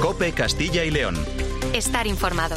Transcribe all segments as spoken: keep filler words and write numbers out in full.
COPE Castilla y León. Estar informado.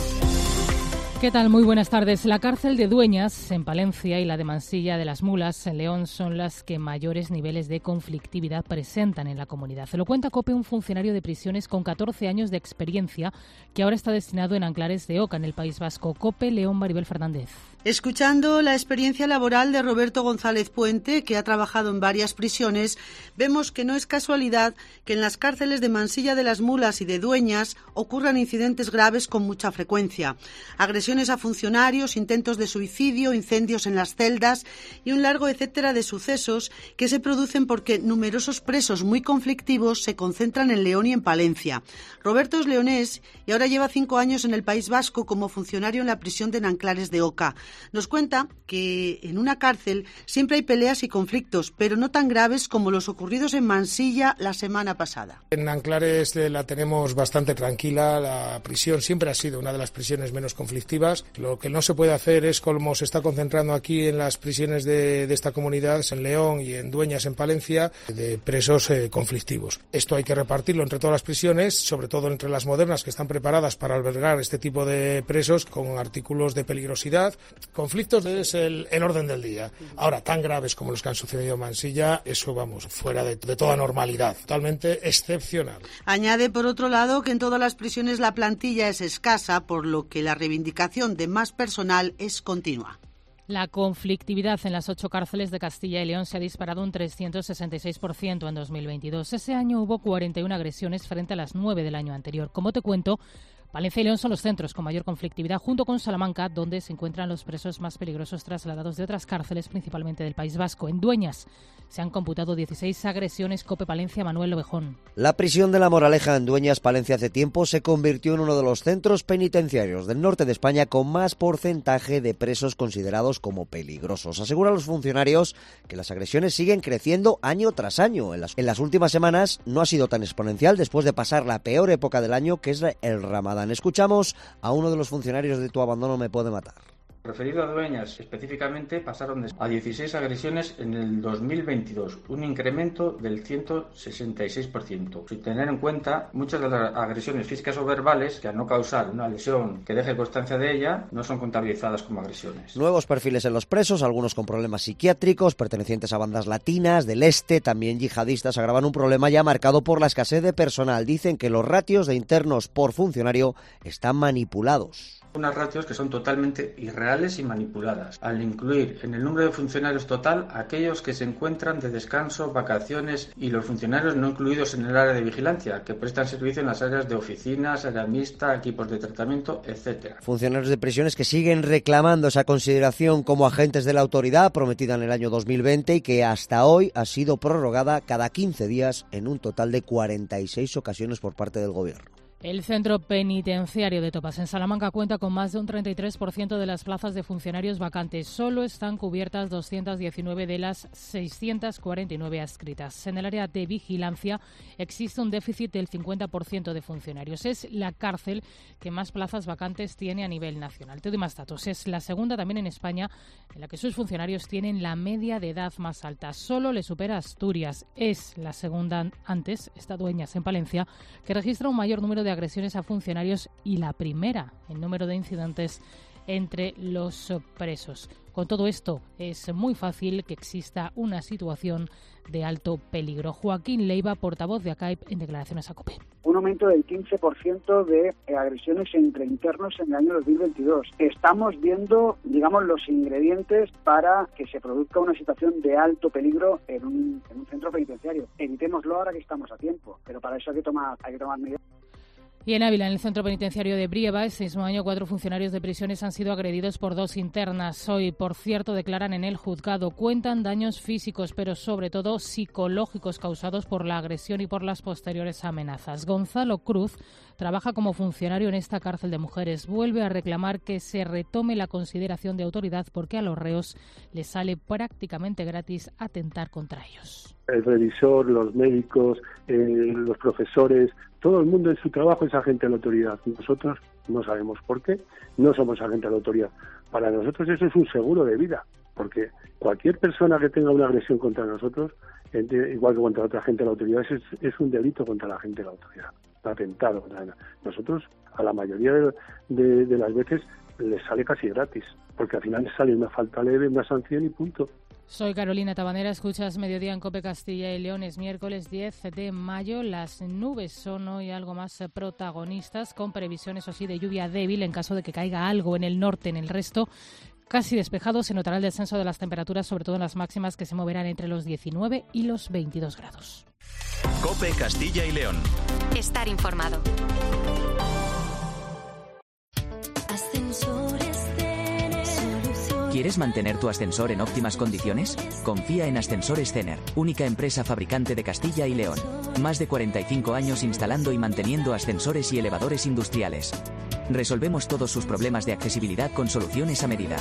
¿Qué tal? Muy buenas tardes. La cárcel de Dueñas, en Palencia, y la de Mansilla de las Mulas, en León, son las que mayores niveles de conflictividad presentan en la comunidad. Se lo cuenta COPE un funcionario de prisiones con catorce años de experiencia que ahora está destinado en Anclares de Oca, en el País Vasco. COPE, León, Maribel Fernández. Escuchando la experiencia laboral de Roberto González Puente, que ha trabajado en varias prisiones, vemos que no es casualidad que en las cárceles de Mansilla de las Mulas y de Dueñas ocurran incidentes graves con mucha frecuencia. Agresiones a funcionarios, intentos de suicidio, incendios en las celdas y un largo etcétera de sucesos que se producen porque numerosos presos muy conflictivos se concentran en León y en Palencia. Roberto es leonés y ahora lleva cinco años en el País Vasco como funcionario en la prisión de Nanclares de Oca. Nos cuenta que en una cárcel siempre hay peleas y conflictos, pero no tan graves como los ocurridos en Mansilla la semana pasada. En Nanclares la tenemos bastante tranquila. La prisión siempre ha sido una de las prisiones menos conflictivas. Lo que no se puede hacer es, como se está concentrando aquí en las prisiones de, de esta comunidad, en León y en Dueñas, en Palencia, de presos eh, conflictivos. Esto hay que repartirlo entre todas las prisiones, sobre todo entre las modernas, que están preparadas para albergar este tipo de presos con artículos de peligrosidad. Conflictos es el, el orden del día. Ahora, tan graves como los que han sucedido en Mansilla, eso, vamos, fuera de, de toda normalidad, totalmente excepcional. Añade, por otro lado, que en todas las prisiones la plantilla es escasa, por lo que la reivindicación de más personal es continua. La conflictividad en las ocho cárceles de Castilla y León se ha disparado un trescientos sesenta y seis por ciento en dos mil veintidós. Ese año hubo cuarenta y una agresiones frente a las nueve del año anterior. Como te cuento, Palencia y León son los centros con mayor conflictividad, junto con Salamanca, donde se encuentran los presos más peligrosos trasladados de otras cárceles, principalmente del País Vasco. En Dueñas se han computado dieciséis agresiones. COPE Palencia, Manuel Lobejón. La prisión de La Moraleja en Dueñas, Palencia, hace tiempo se convirtió en uno de los centros penitenciarios del norte de España con más porcentaje de presos considerados como peligrosos. Aseguran los funcionarios que las agresiones siguen creciendo año tras año. En las, en las últimas semanas no ha sido tan exponencial después de pasar la peor época del año, que es el Ramadán. Escuchamos a uno de los funcionarios de Tu Abandono Me Puede Matar. Referido a Dueñas, específicamente, pasaron a dieciséis agresiones en el dos mil veintidós, un incremento del ciento sesenta y seis por ciento. Sin tener en cuenta, muchas de las agresiones físicas o verbales, que al no causar una lesión que deje constancia de ella, no son contabilizadas como agresiones. Nuevos perfiles en los presos, algunos con problemas psiquiátricos, pertenecientes a bandas latinas, del este, también yihadistas, agravan un problema ya marcado por la escasez de personal. Dicen que los ratios de internos por funcionario están manipulados. Unas ratios que son totalmente irreales y manipuladas, al incluir en el número de funcionarios total aquellos que se encuentran de descanso, vacaciones y los funcionarios no incluidos en el área de vigilancia, que prestan servicio en las áreas de oficinas, área mixta, equipos de tratamiento, etcétera. Funcionarios de prisiones que siguen reclamando esa consideración como agentes de la autoridad prometida en el año dos mil veinte y que hasta hoy ha sido prorrogada cada quince días en un total de cuarenta y seis ocasiones por parte del Gobierno. El centro penitenciario de Topas, en Salamanca, cuenta con más de un treinta y tres por ciento de las plazas de funcionarios vacantes. Solo están cubiertas doscientas diecinueve de las seiscientas cuarenta y nueve adscritas. En el área de vigilancia existe un déficit del cincuenta por ciento de funcionarios. Es la cárcel que más plazas vacantes tiene a nivel nacional. Te doy más datos. Es la segunda también en España en la que sus funcionarios tienen la media de edad más alta. Solo le supera Asturias. Es la segunda antes, está Dueñas, en Palencia, que registra un mayor número de agresiones a funcionarios y la primera en número de incidentes entre los presos. Con todo esto, es muy fácil que exista una situación de alto peligro. Joaquín Leiva, portavoz de ACAIP, en declaraciones a COPE. Un aumento del quince por ciento de agresiones entre internos en el año dos mil veintidós. Estamos viendo, digamos, los ingredientes para que se produzca una situación de alto peligro en un, en un centro penitenciario. Evitémoslo ahora que estamos a tiempo, pero para eso hay que tomar, hay que tomar medidas. Y en Ávila, en el centro penitenciario de Brieva, ese mismo año, cuatro funcionarios de prisiones han sido agredidos por dos internas. Hoy, por cierto, declaran en el juzgado. Cuentan daños físicos, pero sobre todo psicológicos causados por la agresión y por las posteriores amenazas. Gonzalo Cruz trabaja como funcionario en esta cárcel de mujeres. Vuelve a reclamar que se retome la consideración de autoridad porque a los reos les sale prácticamente gratis atentar contra ellos. El revisor, los médicos, eh, los profesores, todo el mundo en su trabajo es agente de la autoridad. Nosotros no sabemos por qué, no somos agente de la autoridad. Para nosotros eso es un seguro de vida, porque cualquier persona que tenga una agresión contra nosotros igual que contra otra gente de la autoridad, es, es un delito contra la gente de la autoridad, un atentado contra la... Nosotros, a la mayoría de, de, de las veces, les sale casi gratis, porque al final les sale una falta leve, una sanción y punto. Soy Carolina Tabanera, escuchas Mediodía en COPE Castilla y León. Es miércoles diez de mayo. Las nubes son hoy algo más protagonistas, con previsiones, así, de lluvia débil en caso de que caiga algo en el norte. En el resto, casi despejado, se notará el descenso de las temperaturas, sobre todo en las máximas, que se moverán entre los diecinueve y los veintidós grados. COPE Castilla y León. Estar informado. ¿Quieres mantener tu ascensor en óptimas condiciones? Confía en Ascensores Cener, única empresa fabricante de Castilla y León. Más de cuarenta y cinco años instalando y manteniendo ascensores y elevadores industriales. Resolvemos todos sus problemas de accesibilidad con soluciones a medida.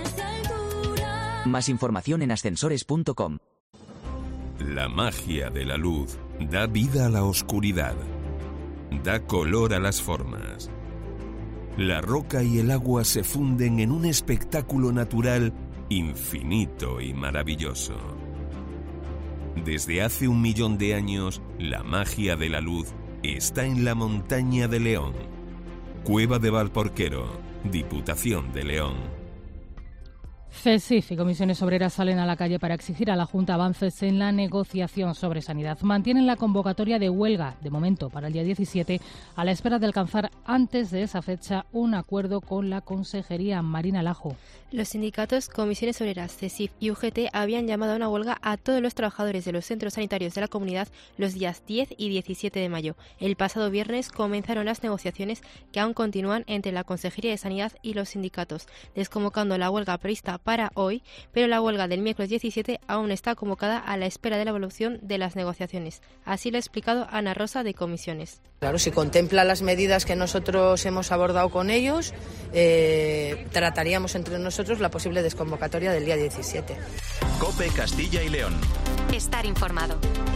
Más información en ascensores punto com. La magia de la luz da vida a la oscuridad. Da color a las formas. La roca y el agua se funden en un espectáculo natural infinito y maravilloso. Desde hace un millón de años, la magia de la luz está en la montaña de León. Cueva de Valporquero, Diputación de León. CESIF y comisiones obreras salen a la calle para exigir a la Junta avances en la negociación sobre sanidad. Mantienen la convocatoria de huelga, de momento, para el día diecisiete, a la espera de alcanzar antes de esa fecha un acuerdo con la Consejería. Marina Lajo. Los sindicatos, comisiones obreras, CESIF y U G T habían llamado a una huelga a todos los trabajadores de los centros sanitarios de la comunidad los días diez y diecisiete de mayo. El pasado viernes comenzaron las negociaciones que aún continúan entre la Consejería de Sanidad y los sindicatos, desconvocando la huelga prevista para hoy, pero la huelga del miércoles diecisiete aún está convocada a la espera de la evolución de las negociaciones. Así lo ha explicado Ana Rosa, de Comisiones. Claro, si contempla las medidas que nosotros hemos abordado con ellos, eh, trataríamos entre nosotros la posible desconvocatoria del día diecisiete. COPE Castilla y León. Estar informado.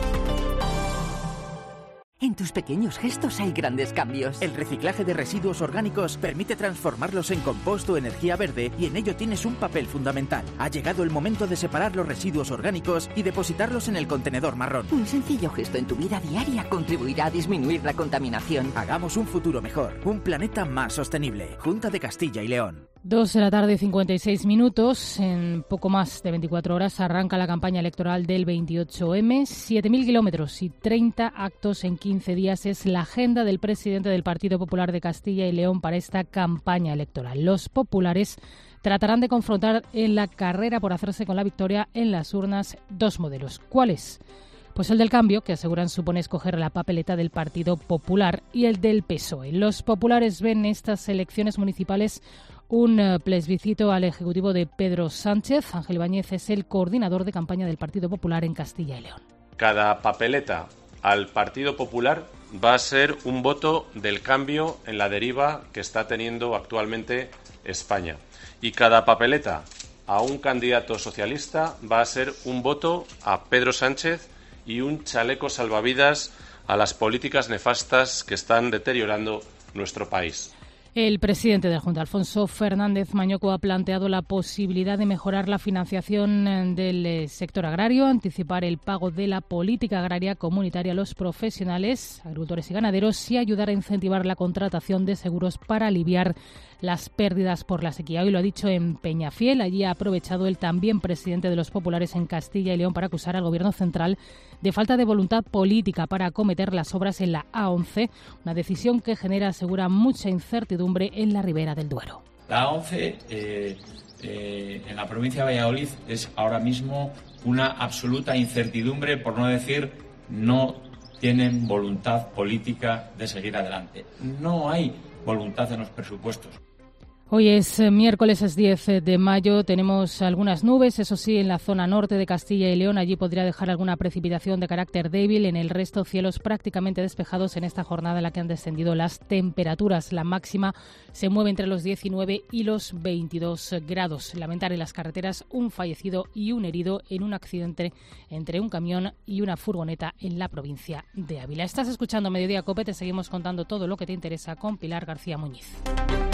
En tus pequeños gestos hay grandes cambios. El reciclaje de residuos orgánicos permite transformarlos en compost o energía verde, y en ello tienes un papel fundamental. Ha llegado el momento de separar los residuos orgánicos y depositarlos en el contenedor marrón. Un sencillo gesto en tu vida diaria contribuirá a disminuir la contaminación. Hagamos un futuro mejor, un planeta más sostenible. Junta de Castilla y León. Dos de la tarde, cincuenta y seis minutos. En poco más de veinticuatro horas arranca la campaña electoral del veintiocho eme. siete mil kilómetros y treinta actos en quince días es la agenda del presidente del Partido Popular de Castilla y León para esta campaña electoral. Los populares tratarán de confrontar en la carrera por hacerse con la victoria en las urnas dos modelos. ¿Cuáles? Pues el del Cambio, que aseguran supone escoger la papeleta del Partido Popular, y el del P S O E. Los populares ven estas elecciones municipales un plebiscito al Ejecutivo de Pedro Sánchez. Ángel Ibáñez es el coordinador de campaña del Partido Popular en Castilla y León. Cada papeleta al Partido Popular va a ser un voto del cambio en la deriva que está teniendo actualmente España. Y cada papeleta a un candidato socialista va a ser un voto a Pedro Sánchez y un chaleco salvavidas a las políticas nefastas que están deteriorando nuestro país. El presidente de la Junta, Alfonso Fernández Mañoco, ha planteado la posibilidad de mejorar la financiación del sector agrario, anticipar el pago de la política agraria comunitaria a los profesionales, agricultores y ganaderos, y ayudar a incentivar la contratación de seguros para aliviar las pérdidas por la sequía. Hoy lo ha dicho en Peñafiel. Allí ha aprovechado el también presidente de los populares en Castilla y León para acusar al Gobierno central de falta de voluntad política para acometer las obras en la A once, una decisión que genera, asegura, mucha incertidumbre en la ribera del Duero. La A once eh, eh, en la provincia de Valladolid es ahora mismo una absoluta incertidumbre, por no decir no tienen voluntad política de seguir adelante. No hay voluntad en los presupuestos. Hoy es miércoles, es diez de mayo, tenemos algunas nubes, eso sí, en la zona norte de Castilla y León. Allí podría dejar alguna precipitación de carácter débil. En el resto, cielos prácticamente despejados en esta jornada en la que han descendido las temperaturas. La máxima se mueve entre los diecinueve y los veintidós grados. Lamentar en las carreteras un fallecido y un herido en un accidente entre un camión y una furgoneta en la provincia de Ávila. Estás escuchando Mediodía COPE, te seguimos contando todo lo que te interesa con Pilar García Muñiz.